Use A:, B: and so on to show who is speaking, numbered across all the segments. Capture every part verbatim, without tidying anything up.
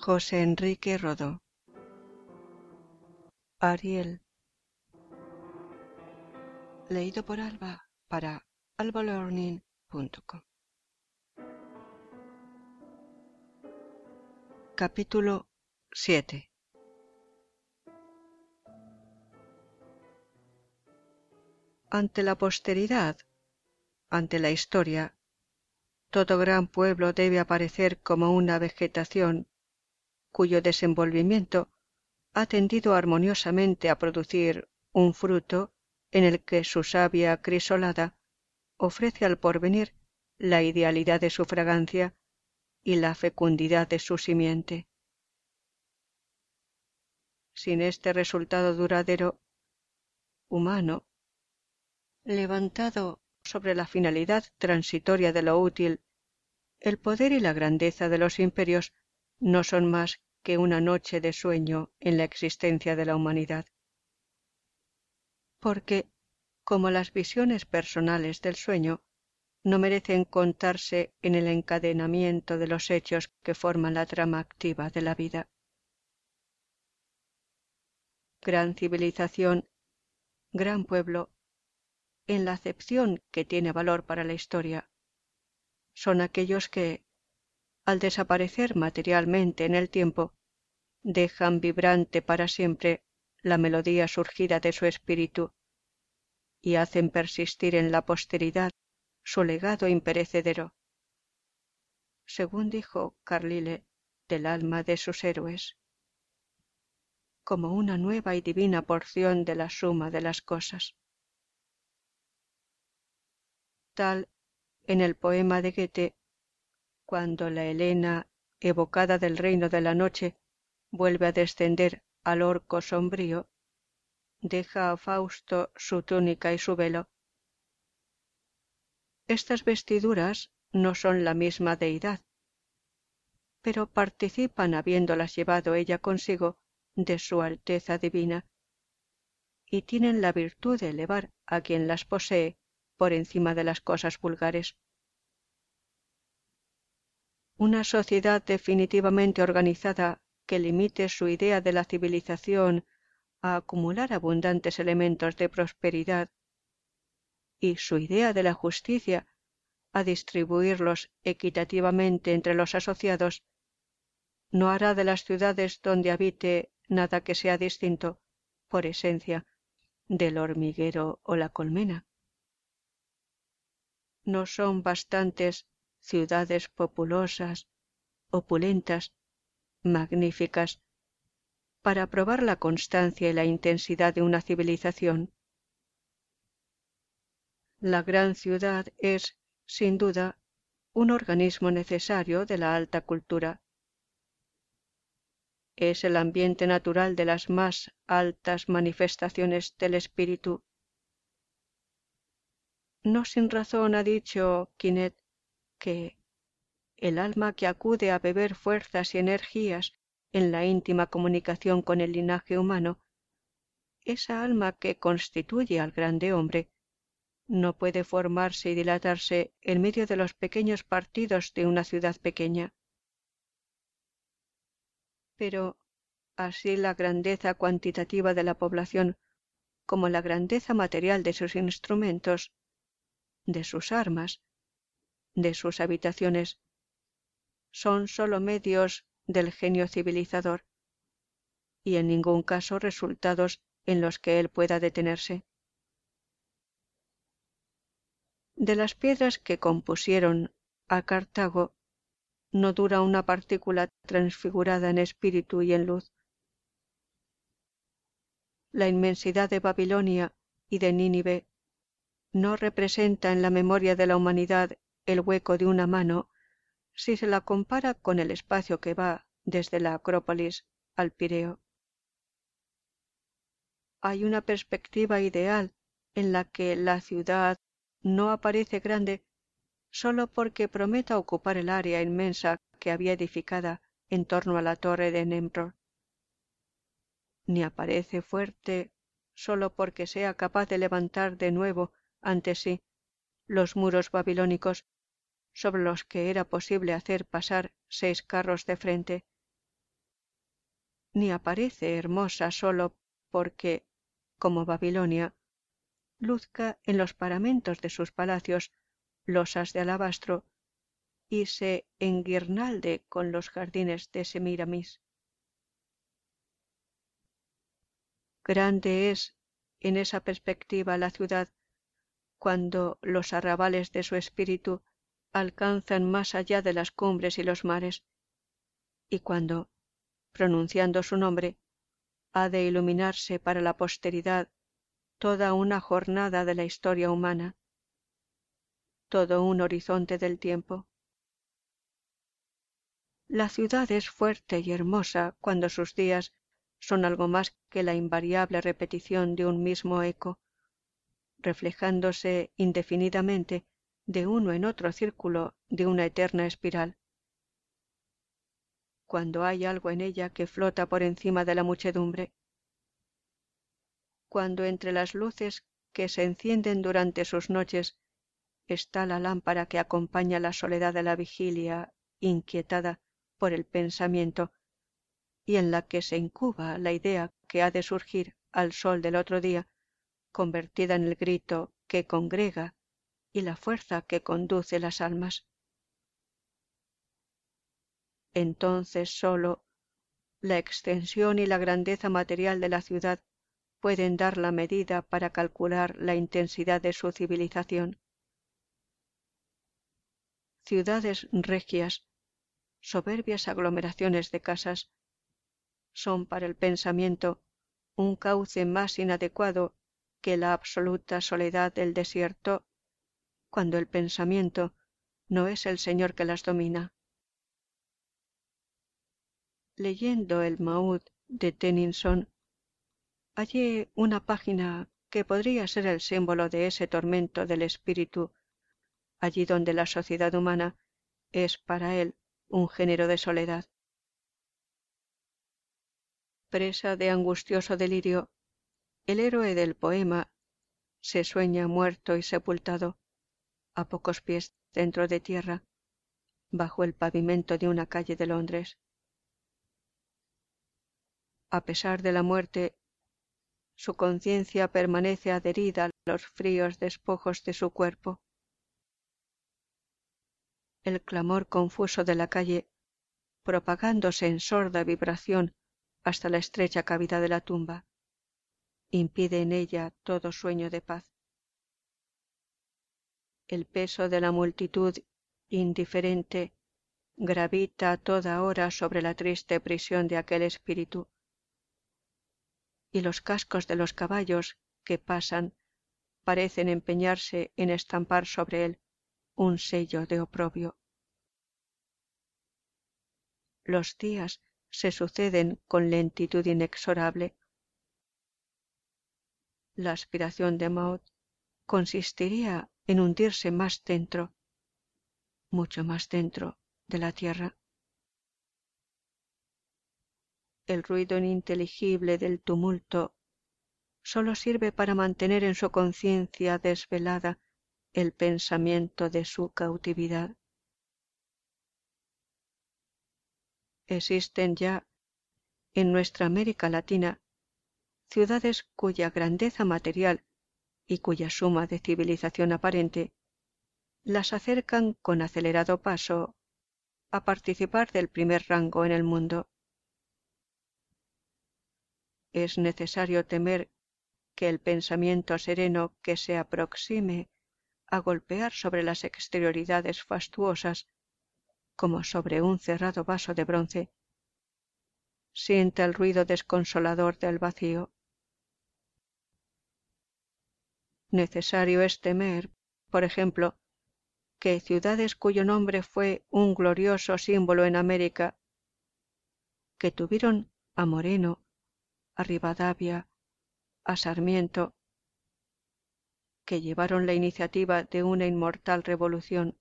A: José Enrique Rodó. Ariel. Leído por Alba para alba learning punto com. Capítulo siete. Ante la posteridad, ante la historia, todo gran pueblo debe aparecer como una vegetación cuyo desenvolvimiento ha tendido armoniosamente a producir un fruto en el que su savia crisolada ofrece al porvenir la idealidad de su fragancia y la fecundidad de su simiente. Sin este resultado duradero, humano, levantado sobre la finalidad transitoria de lo útil, el poder y la grandeza de los imperios no son más que una noche de sueño en la existencia de la humanidad. Porque, como las visiones personales del sueño, no merecen contarse en el encadenamiento de los hechos que forman la trama activa de la vida. Gran civilización, gran pueblo, en la acepción que tiene valor para la historia, son aquellos que, al desaparecer materialmente en el tiempo, dejan vibrante para siempre la melodía surgida de su espíritu y hacen persistir en la posteridad su legado imperecedero, según dijo Carlyle del alma de sus héroes, como una nueva y divina porción de la suma de las cosas. Tal, en el poema de Goethe, cuando la Helena, evocada del reino de la noche, vuelve a descender al orco sombrío, deja a Fausto su túnica y su velo. Estas vestiduras no son la misma deidad, pero participan, habiéndolas llevado ella consigo, de su alteza divina, y tienen la virtud de elevar a quien las posee por encima de las cosas vulgares. Una sociedad definitivamente organizada que limite su idea de la civilización a acumular abundantes elementos de prosperidad y su idea de la justicia a distribuirlos equitativamente entre los asociados, no hará de las ciudades donde habite nada que sea distinto, por esencia, del hormiguero o la colmena. No son bastantes ciudades populosas, opulentas, magníficas, para probar la constancia y la intensidad de una civilización. La gran ciudad es, sin duda, un organismo necesario de la alta cultura. Es el ambiente natural de las más altas manifestaciones del espíritu. No sin razón ha dicho Quinet que el alma que acude a beber fuerzas y energías en la íntima comunicación con el linaje humano, esa alma que constituye al grande hombre, no puede formarse y dilatarse en medio de los pequeños partidos de una ciudad pequeña. Pero así la grandeza cuantitativa de la población como la grandeza material de sus instrumentos, de sus armas, de sus habitaciones, son sólo medios del genio civilizador y en ningún caso resultados en los que él pueda detenerse. De las piedras que compusieron a Cartago no dura una partícula transfigurada en espíritu y en luz. La inmensidad de Babilonia y de Nínive no representa en la memoria de la humanidad el hueco de una mano si se la compara con el espacio que va desde la Acrópolis al Pireo. Hay una perspectiva ideal en la que la ciudad no aparece grande sólo porque prometa ocupar el área inmensa que había edificada en torno a la torre de Nemrod, ni aparece fuerte sólo porque sea capaz de levantar de nuevo ante sí los muros babilónicos sobre los que era posible hacer pasar seis carros de frente, ni aparece hermosa sólo porque, como Babilonia, luzca en los paramentos de sus palacios losas de alabastro y se enguirnalde con los jardines de Semíramis. Grande es en esa perspectiva la ciudad cuando los arrabales de su espíritu alcanzan más allá de las cumbres y los mares, y cuando, pronunciando su nombre, ha de iluminarse para la posteridad toda una jornada de la historia humana, todo un horizonte del tiempo. La ciudad es fuerte y hermosa cuando sus días son algo más que la invariable repetición de un mismo eco, reflejándose indefinidamente de uno en otro círculo de una eterna espiral. Cuando hay algo en ella que flota por encima de la muchedumbre, cuando entre las luces que se encienden durante sus noches está la lámpara que acompaña la soledad de la vigilia inquietada por el pensamiento y en la que se incuba la idea que ha de surgir al sol del otro día, convertida en el grito que congrega y la fuerza que conduce las almas. Entonces sólo la extensión y la grandeza material de la ciudad pueden dar la medida para calcular la intensidad de su civilización. Ciudades regias, soberbias aglomeraciones de casas, son para el pensamiento un cauce más inadecuado que la absoluta soledad del desierto, cuando el pensamiento no es el señor que las domina. Leyendo el Maud de Tennyson, hallé una página que podría ser el símbolo de ese tormento del espíritu, allí donde la sociedad humana es para él un género de soledad. Presa de angustioso delirio, el héroe del poema se sueña muerto y sepultado, a pocos pies dentro de tierra, bajo el pavimento de una calle de Londres. A pesar de la muerte, su conciencia permanece adherida a los fríos despojos de su cuerpo. El clamor confuso de la calle, propagándose en sorda vibración hasta la estrecha cavidad de la tumba, impide en ella todo sueño de paz. El peso de la multitud indiferente gravita a toda hora sobre la triste prisión de aquel espíritu, y los cascos de los caballos que pasan parecen empeñarse en estampar sobre él un sello de oprobio. Los días se suceden con lentitud inexorable. La aspiración de Maud consistiría en hundirse más dentro, mucho más dentro de la tierra. El ruido ininteligible del tumulto sólo sirve para mantener en su conciencia desvelada el pensamiento de su cautividad. Existen ya en nuestra América Latina ciudades cuya grandeza material y cuya suma de civilización aparente las acercan con acelerado paso a participar del primer rango en el mundo. Es necesario temer que el pensamiento sereno que se aproxime a golpear sobre las exterioridades fastuosas como sobre un cerrado vaso de bronce, sienta el ruido desconsolador del vacío. Necesario es temer, por ejemplo, que ciudades cuyo nombre fue un glorioso símbolo en América, que tuvieron a Moreno, a Rivadavia, a Sarmiento, que llevaron la iniciativa de una inmortal revolución,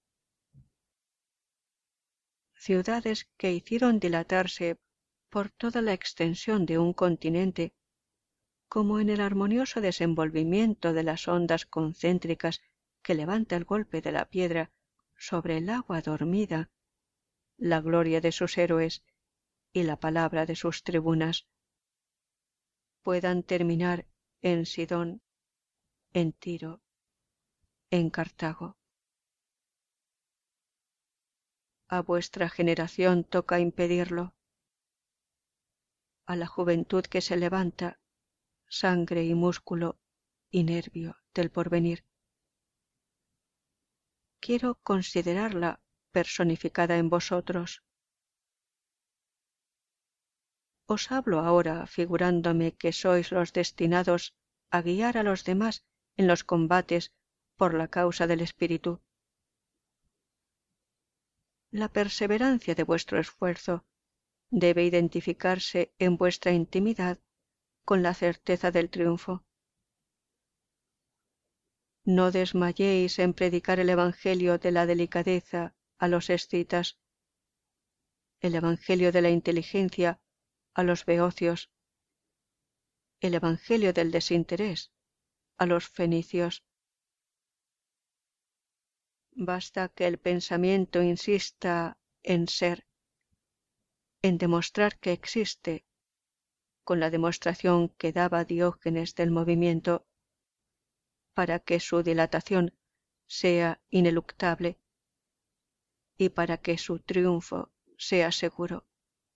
A: ciudades que hicieron dilatarse por toda la extensión de un continente, como en el armonioso desenvolvimiento de las ondas concéntricas que levanta el golpe de la piedra sobre el agua dormida, la gloria de sus héroes, y la palabra de sus tribunas puedan terminar en Sidón, en Tiro, en Cartago. A vuestra generación toca impedirlo. A la juventud que se levanta, sangre y músculo y nervio del porvenir. Quiero considerarla personificada en vosotros. Os hablo ahora figurándome que sois los destinados a guiar a los demás en los combates por la causa del espíritu. La perseverancia de vuestro esfuerzo debe identificarse en vuestra intimidad con la certeza del triunfo. No desmayéis en predicar el evangelio de la delicadeza a los escitas, el evangelio de la inteligencia a los beocios, el evangelio del desinterés a los fenicios. Basta que el pensamiento insista en ser, en demostrar que existe, con la demostración que daba Diógenes del movimiento, para que su dilatación sea ineluctable y para que su triunfo sea seguro.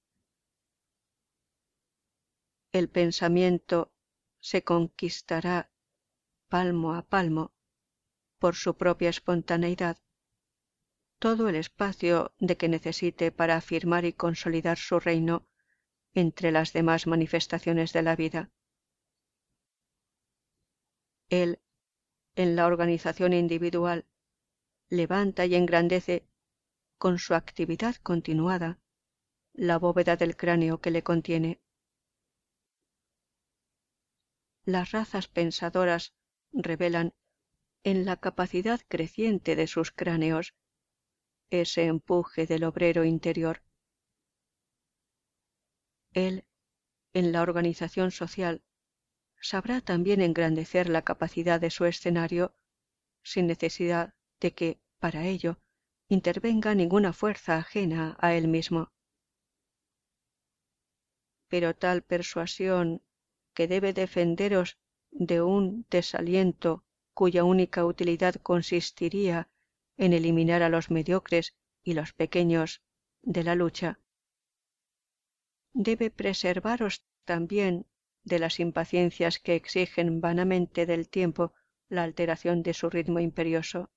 A: El pensamiento se conquistará palmo a palmo por su propia espontaneidad todo el espacio de que necesite para afirmar y consolidar su reino entre las demás manifestaciones de la vida. Él, en la organización individual, levanta y engrandece con su actividad continuada la bóveda del cráneo que le contiene. Las razas pensadoras revelan en la capacidad creciente de sus cráneos ese empuje del obrero interior. Él, en la organización social, sabrá también engrandecer la capacidad de su escenario sin necesidad de que, para ello, intervenga ninguna fuerza ajena a él mismo. Pero tal persuasión que debe defenderos de un desaliento cuya única utilidad consistiría en eliminar a los mediocres y los pequeños de la lucha, debe preservaros también de las impaciencias que exigen vanamente del tiempo la alteración de su ritmo imperioso.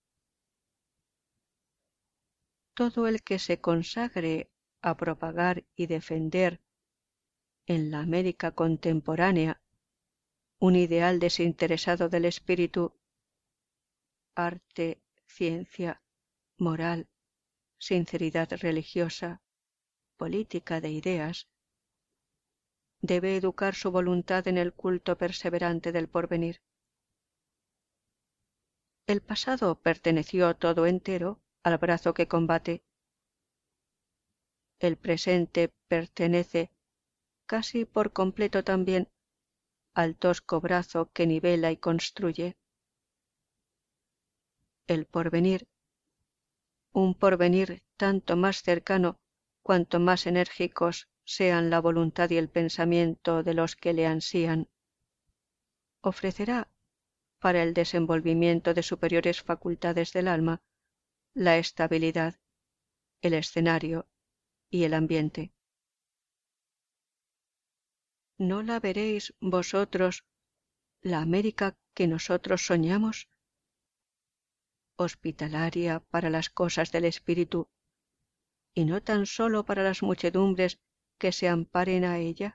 A: Todo el que se consagre a propagar y defender en la América contemporánea un ideal desinteresado del espíritu, arte, ciencia, moral, sinceridad religiosa, política de ideas, debe educar su voluntad en el culto perseverante del porvenir. El pasado perteneció todo entero al brazo que combate. El presente pertenece casi por completo también al tosco brazo que nivela y construye. El porvenir, un porvenir tanto más cercano cuanto más enérgicos sean la voluntad y el pensamiento de los que le ansían, ofrecerá, para el desenvolvimiento de superiores facultades del alma, la estabilidad, el escenario y el ambiente. ¿No la veréis vosotros, la América que nosotros soñamos? Hospitalaria para las cosas del espíritu, y no tan sólo para las muchedumbres que se amparen a ella.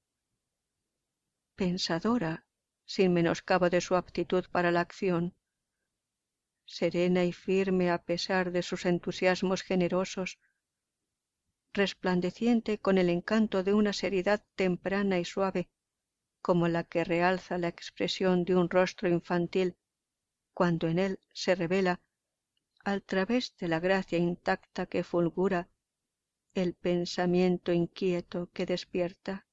A: Pensadora, sin menoscabo de su aptitud para la acción, serena y firme a pesar de sus entusiasmos generosos, resplandeciente con el encanto de una seriedad temprana y suave, como la que realza la expresión de un rostro infantil cuando en él se revela, al través de la gracia intacta que fulgura, el pensamiento inquieto que despierta.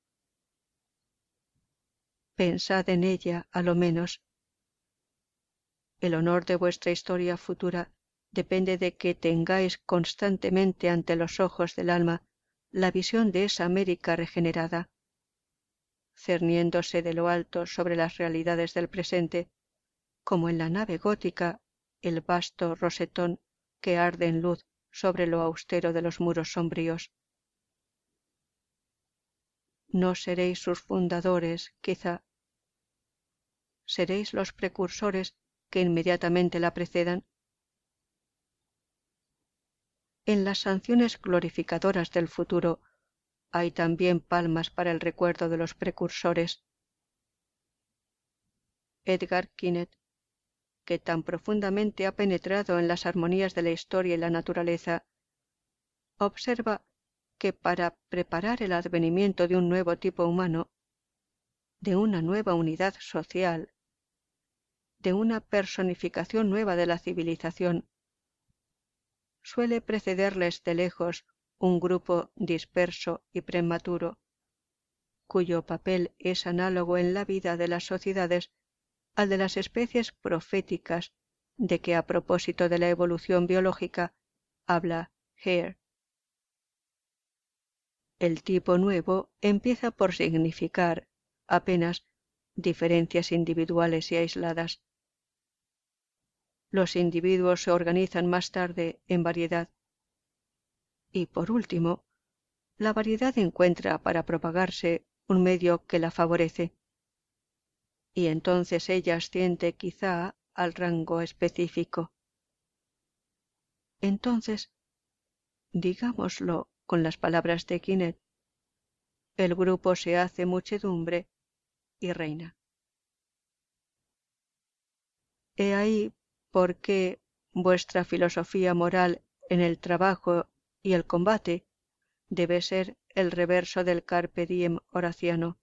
A: Pensad en ella, a lo menos. El honor de vuestra historia futura depende de que tengáis constantemente ante los ojos del alma la visión de esa América regenerada, cerniéndose de lo alto sobre las realidades del presente, como en la nave gótica el vasto rosetón que arde en luz sobre lo austero de los muros sombríos. No seréis sus fundadores, quizá. ¿Seréis los precursores que inmediatamente la precedan? En las sanciones glorificadoras del futuro hay también palmas para el recuerdo de los precursores. Edgar Quinet, que tan profundamente ha penetrado en las armonías de la historia y la naturaleza, observa que para preparar el advenimiento de un nuevo tipo humano, de una nueva unidad social, de una personificación nueva de la civilización, suele precederles de lejos un grupo disperso y prematuro, cuyo papel es análogo en la vida de las sociedades al de las especies proféticas de que a propósito de la evolución biológica habla Hare. El tipo nuevo empieza por significar apenas diferencias individuales y aisladas. Los individuos se organizan más tarde en variedad. Y por último, la variedad encuentra para propagarse un medio que la favorece. Y entonces ella asciende quizá al rango específico. Entonces, digámoslo con las palabras de Quinet, el grupo se hace muchedumbre y reina. He ahí por qué vuestra filosofía moral en el trabajo y el combate debe ser el reverso del carpe diem horaciano.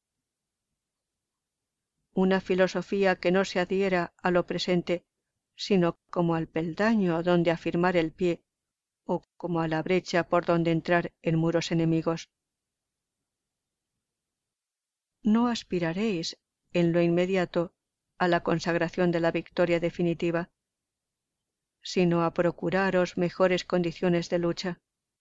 A: Una filosofía que no se adhiera a lo presente, sino como al peldaño donde afirmar el pie, o como a la brecha por donde entrar en muros enemigos. No aspiraréis, en lo inmediato, a la consagración de la victoria definitiva, sino a procuraros mejores condiciones de lucha.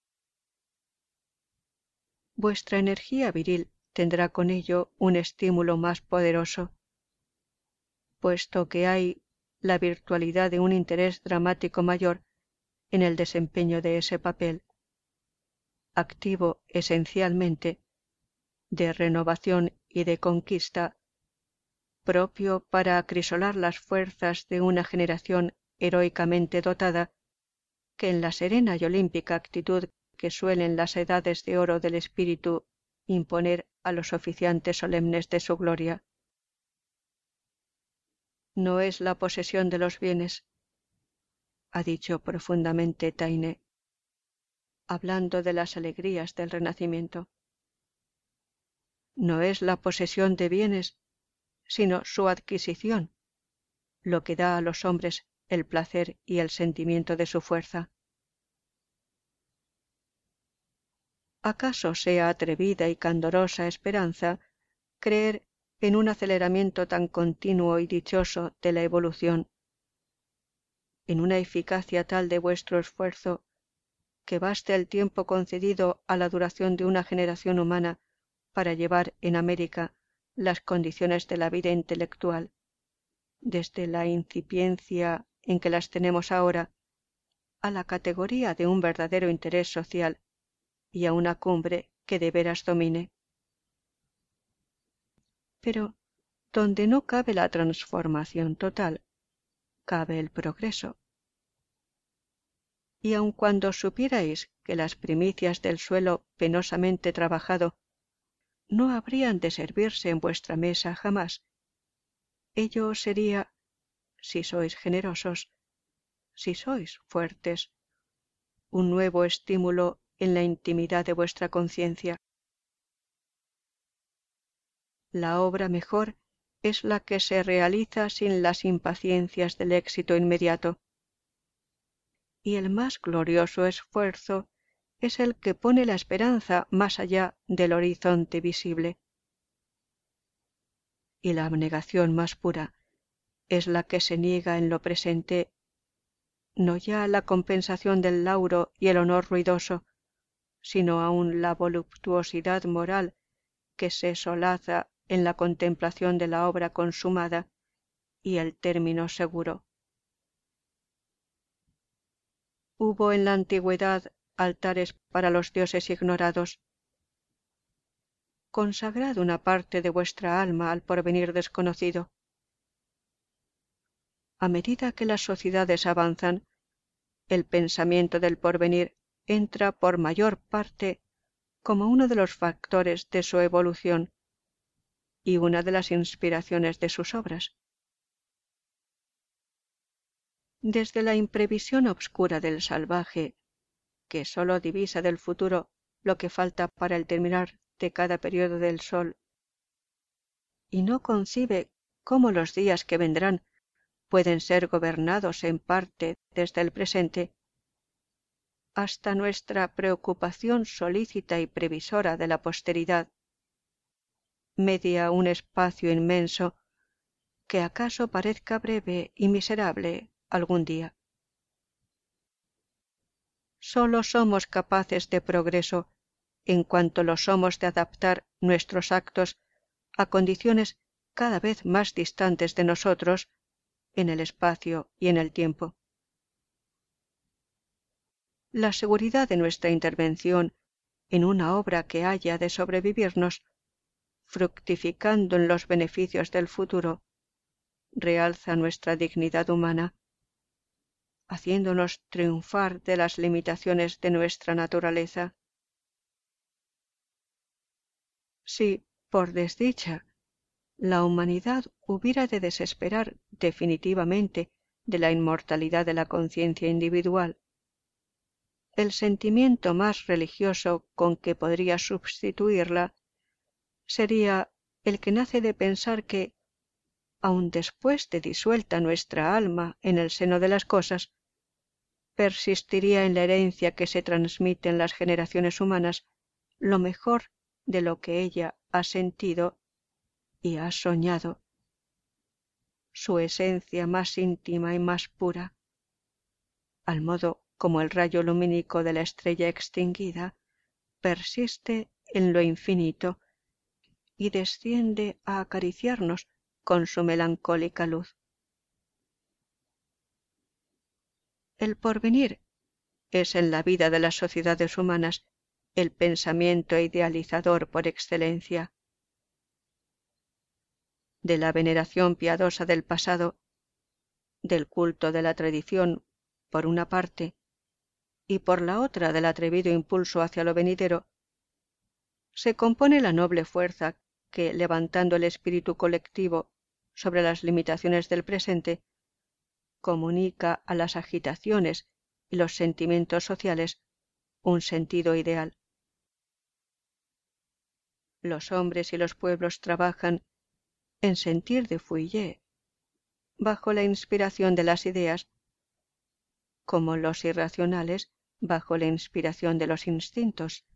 A: Vuestra energía viril tendrá con ello un estímulo más poderoso, puesto que hay la virtualidad de un interés dramático mayor en el desempeño de ese papel, activo esencialmente, de renovación y de conquista, propio para acrisolar las fuerzas de una generación heroicamente dotada, que en la serena y olímpica actitud que suelen las edades de oro del espíritu imponer a los oficiantes solemnes de su gloria. No es la posesión de los bienes, ha dicho profundamente Taine, hablando de las alegrías del Renacimiento. No es la posesión de bienes, sino su adquisición, lo que da a los hombres el placer y el sentimiento de su fuerza. ¿Acaso sea atrevida y candorosa esperanza creer en un aceleramiento tan continuo y dichoso de la evolución, en una eficacia tal de vuestro esfuerzo, que baste el tiempo concedido a la duración de una generación humana para llevar en América las condiciones de la vida intelectual, desde la incipiencia en que las tenemos ahora, a la categoría de un verdadero interés social y a una cumbre que de veras domine? Pero donde no cabe la transformación total, cabe el progreso. Y aun cuando supierais que las primicias del suelo penosamente trabajado no habrían de servirse en vuestra mesa jamás, ello sería, si sois generosos, si sois fuertes, un nuevo estímulo en la intimidad de vuestra conciencia. La obra mejor es la que se realiza sin las impaciencias del éxito inmediato, y el más glorioso esfuerzo es el que pone la esperanza más allá del horizonte visible. Y la abnegación más pura es la que se niega en lo presente, no ya la compensación del lauro y el honor ruidoso, sino aun la voluptuosidad moral que se solaza en la contemplación de la obra consumada y el término seguro. Hubo en la antigüedad altares para los dioses ignorados. Consagrad una parte de vuestra alma al porvenir desconocido. A medida que las sociedades avanzan, el pensamiento del porvenir entra por mayor parte como uno de los factores de su evolución y una de las inspiraciones de sus obras. Desde la imprevisión obscura del salvaje, que sólo divisa del futuro lo que falta para el terminar de cada periodo del sol, y no concibe cómo los días que vendrán pueden ser gobernados en parte desde el presente, hasta nuestra preocupación solícita y previsora de la posteridad, media un espacio inmenso que acaso parezca breve y miserable algún día. Sólo somos capaces de progreso en cuanto lo somos de adaptar nuestros actos a condiciones cada vez más distantes de nosotros en el espacio y en el tiempo. La seguridad de nuestra intervención en una obra que haya de sobrevivirnos, fructificando en los beneficios del futuro, realza nuestra dignidad humana, haciéndonos triunfar de las limitaciones de nuestra naturaleza. Si, por desdicha, la humanidad hubiera de desesperar definitivamente de la inmortalidad de la conciencia individual, el sentimiento más religioso con que podría sustituirla sería el que nace de pensar que, aun después de disuelta nuestra alma en el seno de las cosas, persistiría en la herencia que se transmite en las generaciones humanas lo mejor de lo que ella ha sentido y ha soñado, su esencia más íntima y más pura, al modo como el rayo lumínico de la estrella extinguida persiste en lo infinito y desciende a acariciarnos con su melancólica luz. El porvenir es en la vida de las sociedades humanas el pensamiento idealizador por excelencia. De la veneración piadosa del pasado, del culto de la tradición, por una parte, y por la otra del atrevido impulso hacia lo venidero, se compone la noble fuerza que, levantando el espíritu colectivo sobre las limitaciones del presente, comunica a las agitaciones y los sentimientos sociales un sentido ideal. Los hombres y los pueblos trabajan en sentir de Fouillée, bajo la inspiración de las ideas, como los irracionales bajo la inspiración de los instintos.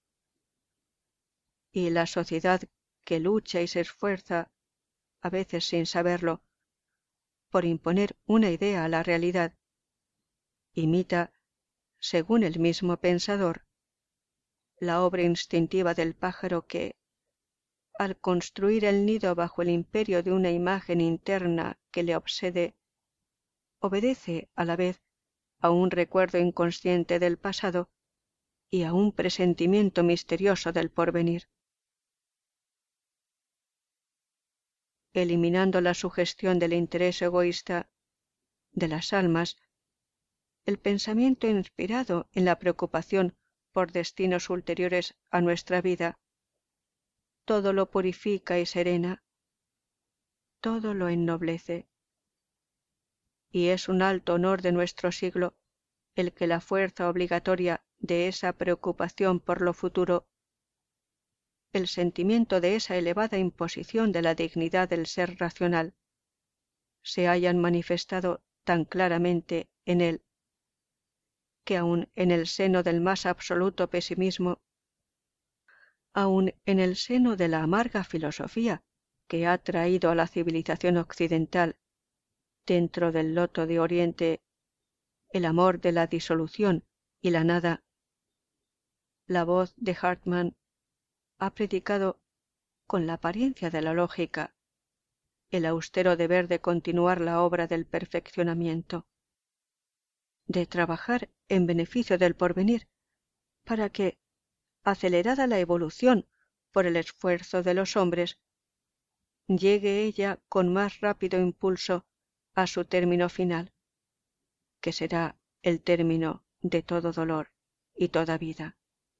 A: Y la sociedad que lucha y se esfuerza, a veces sin saberlo, por imponer una idea a la realidad, imita, según el mismo pensador, la obra instintiva del pájaro que, al construir el nido bajo el imperio de una imagen interna que le obsede, obedece a la vez a un recuerdo inconsciente del pasado y a un presentimiento misterioso del porvenir. Eliminando la sugestión del interés egoísta de las almas, el pensamiento inspirado en la preocupación por destinos ulteriores a nuestra vida, todo lo purifica y serena, todo lo ennoblece. Y es un alto honor de nuestro siglo el que la fuerza obligatoria de esa preocupación por lo futuro, el sentimiento de esa elevada imposición de la dignidad del ser racional, se hayan manifestado tan claramente en él, que aun en el seno del más absoluto pesimismo, aun en el seno de la amarga filosofía que ha traído a la civilización occidental dentro del loto de Oriente el amor de la disolución y la nada, la voz de Hartmann ha predicado con la apariencia de la lógica el austero deber de continuar la obra del perfeccionamiento, de trabajar en beneficio del porvenir, para que, acelerada la evolución por el esfuerzo de los hombres, llegue ella con más rápido impulso a su término final, que será el término de todo dolor y toda vida.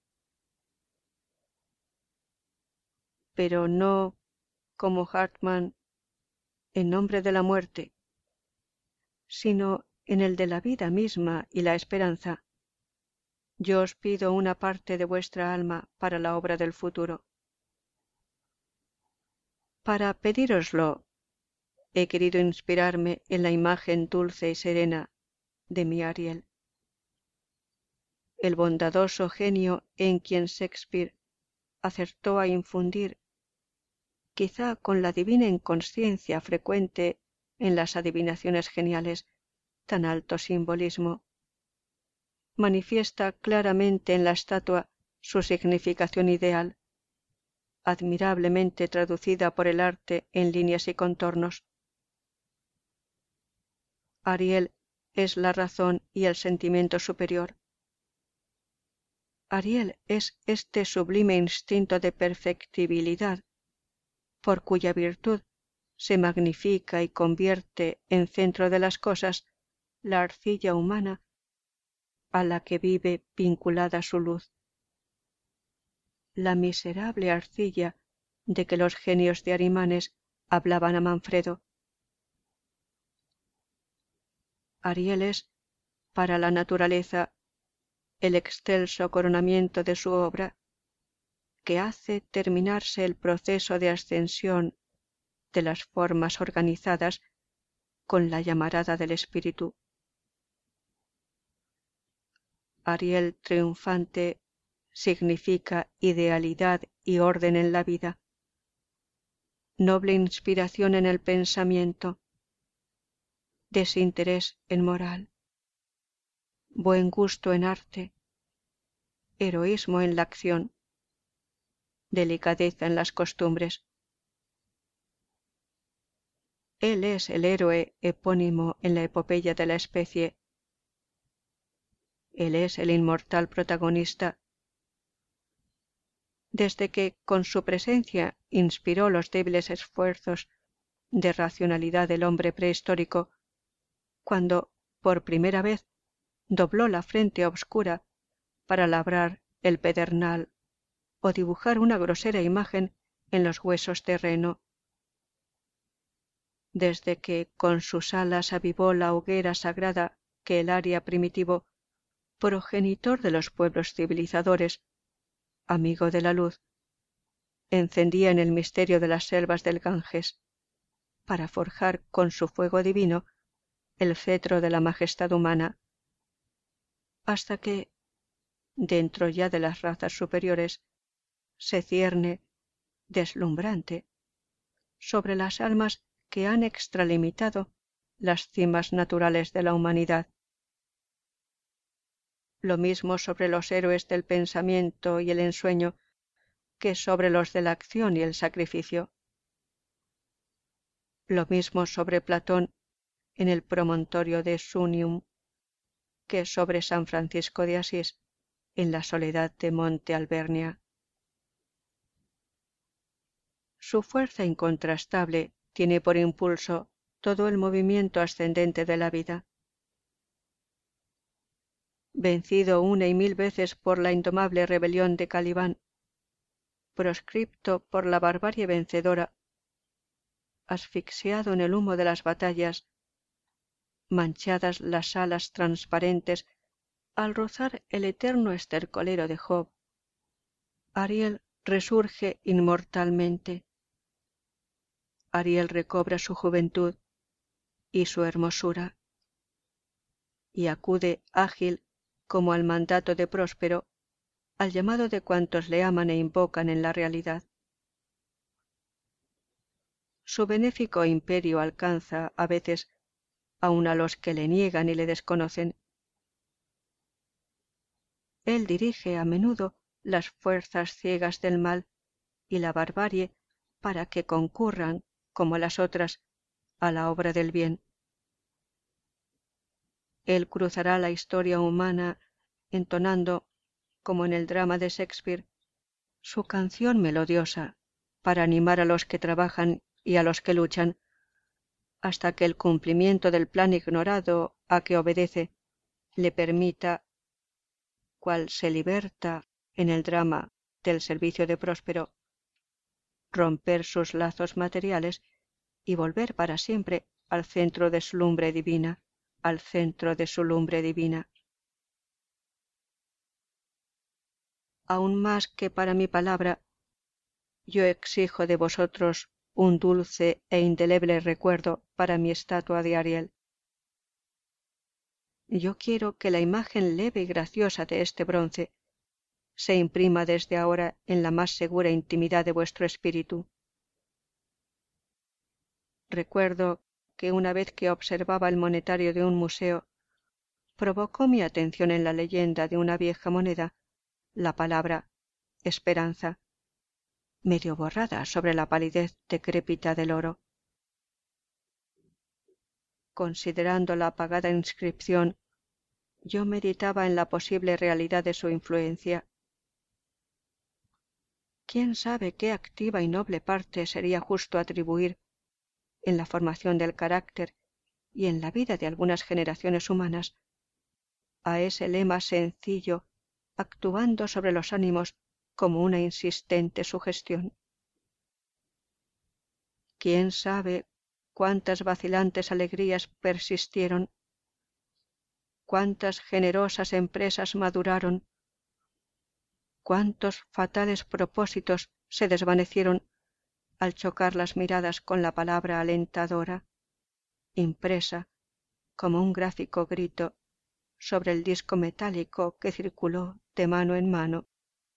A: Pero no, como Hartmann, en nombre de la muerte, sino en el de la vida misma y la esperanza. Yo os pido una parte de vuestra alma para la obra del futuro. Para pedíroslo, he querido inspirarme en la imagen dulce y serena de mi Ariel, el bondadoso genio en quien Shakespeare acertó a infundir, quizá con la divina inconsciencia frecuente en las adivinaciones geniales, tan alto simbolismo. Manifiesta claramente en la estatua su significación ideal, admirablemente traducida por el arte en líneas y contornos. Ariel es la razón y el sentimiento superior. Ariel es este sublime instinto de perfectibilidad, por cuya virtud se magnifica y convierte en centro de las cosas la arcilla humana a la que vive vinculada su luz. La miserable arcilla de que los genios de Arimanes hablaban a Manfredo. Ariel es, para la naturaleza, el excelso coronamiento de su obra, que hace terminarse el proceso de ascensión de las formas organizadas con la llamarada del espíritu. Ariel triunfante significa idealidad y orden en la vida, noble inspiración en el pensamiento, desinterés en moral, buen gusto en arte, heroísmo en la acción, delicadeza en las costumbres. Él es el héroe epónimo en la epopeya de la especie. Él es el inmortal protagonista. Desde que con su presencia inspiró los débiles esfuerzos de racionalidad del hombre prehistórico, cuando por primera vez dobló la frente obscura para labrar el pedernal o dibujar una grosera imagen en los huesos de reno. Desde que con sus alas avivó la hoguera sagrada que el Aria primitivo, progenitor de los pueblos civilizadores, amigo de la luz, encendía en el misterio de las selvas del Ganges, para forjar con su fuego divino el cetro de la majestad humana, hasta que, dentro ya de las razas superiores, se cierne, deslumbrante, sobre las almas que han extralimitado las cimas naturales de la humanidad. Lo mismo sobre los héroes del pensamiento y el ensueño que sobre los de la acción y el sacrificio. Lo mismo sobre Platón en el promontorio de Sunium que sobre San Francisco de Asís en la soledad de Monte Albernia. Su fuerza incontrastable tiene por impulso todo el movimiento ascendente de la vida. Vencido una y mil veces por la indomable rebelión de Calibán, proscripto por la barbarie vencedora, asfixiado en el humo de las batallas, manchadas las alas transparentes al rozar el eterno estercolero de Job, Ariel resurge inmortalmente. Ariel recobra su juventud y su hermosura, y acude ágil como al mandato de Próspero, al llamado de cuantos le aman e invocan en la realidad. Su benéfico imperio alcanza, a veces, aun a los que le niegan y le desconocen. Él dirige a menudo las fuerzas ciegas del mal y la barbarie para que concurran, como las otras, a la obra del bien. Él cruzará la historia humana entonando, como en el drama de Shakespeare, su canción melodiosa para animar a los que trabajan y a los que luchan, hasta que el cumplimiento del plan ignorado a que obedece le permita, cual se liberta en el drama del servicio de Próspero, romper sus lazos materiales y volver para siempre al centro de su lumbre divina, al centro de su lumbre divina. Aún más que para mi palabra, yo exijo de vosotros un dulce e indeleble recuerdo para mi estatua de Ariel. Yo quiero que la imagen leve y graciosa de este bronce se imprima desde ahora en la más segura intimidad de vuestro espíritu. Recuerdo que una vez que observaba el monetario de un museo, provocó mi atención en la leyenda de una vieja moneda la palabra esperanza, medio borrada sobre la palidez decrépita del oro. Considerando la apagada inscripción, yo meditaba en la posible realidad de su influencia. ¿Quién sabe qué activa y noble parte sería justo atribuir, en la formación del carácter y en la vida de algunas generaciones humanas, a ese lema sencillo actuando sobre los ánimos como una insistente sugestión? ¿Quién sabe cuántas vacilantes alegrías persistieron, cuántas generosas empresas maduraron, cuántos fatales propósitos se desvanecieron al chocar las miradas con la palabra alentadora, impresa como un gráfico grito sobre el disco metálico que circuló de mano en mano?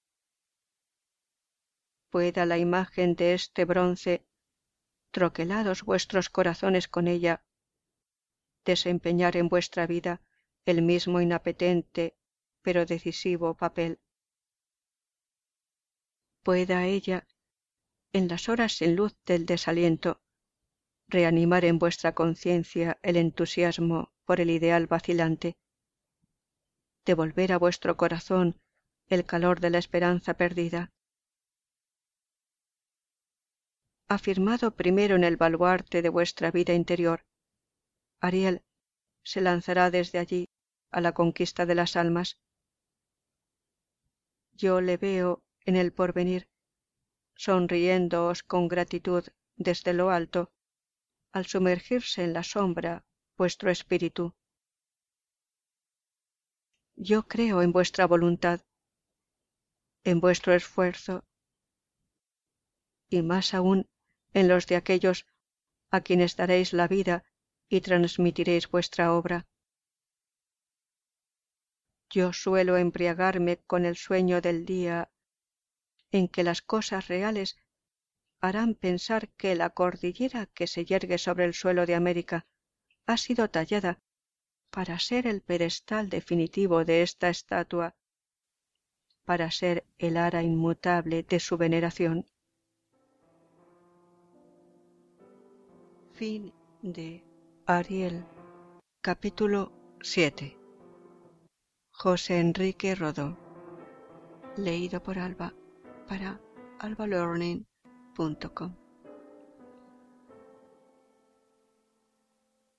A: Pueda la imagen de este bronce, troquelados vuestros corazones con ella, desempeñar en vuestra vida el mismo inapetente pero decisivo papel. Pueda ella, en las horas sin luz del desaliento, reanimar en vuestra conciencia el entusiasmo por el ideal vacilante, devolver a vuestro corazón el calor de la esperanza perdida. Afirmado primero en el baluarte de vuestra vida interior, Ariel se lanzará desde allí a la conquista de las almas. Yo le veo en el porvenir, sonriéndoos con gratitud desde lo alto, al sumergirse en la sombra vuestro espíritu. Yo creo en vuestra voluntad, en vuestro esfuerzo, y más aún en los de aquellos a quienes daréis la vida y transmitiréis vuestra obra. Yo suelo embriagarme con el sueño del día en que las cosas reales harán pensar que la cordillera que se yergue sobre el suelo de América ha sido tallada para ser el pedestal definitivo de esta estatua, para ser el ara inmutable de su veneración. Fin de Ariel, capítulo siete. José Enrique Rodó. Leído por Alba para alba learning punto com.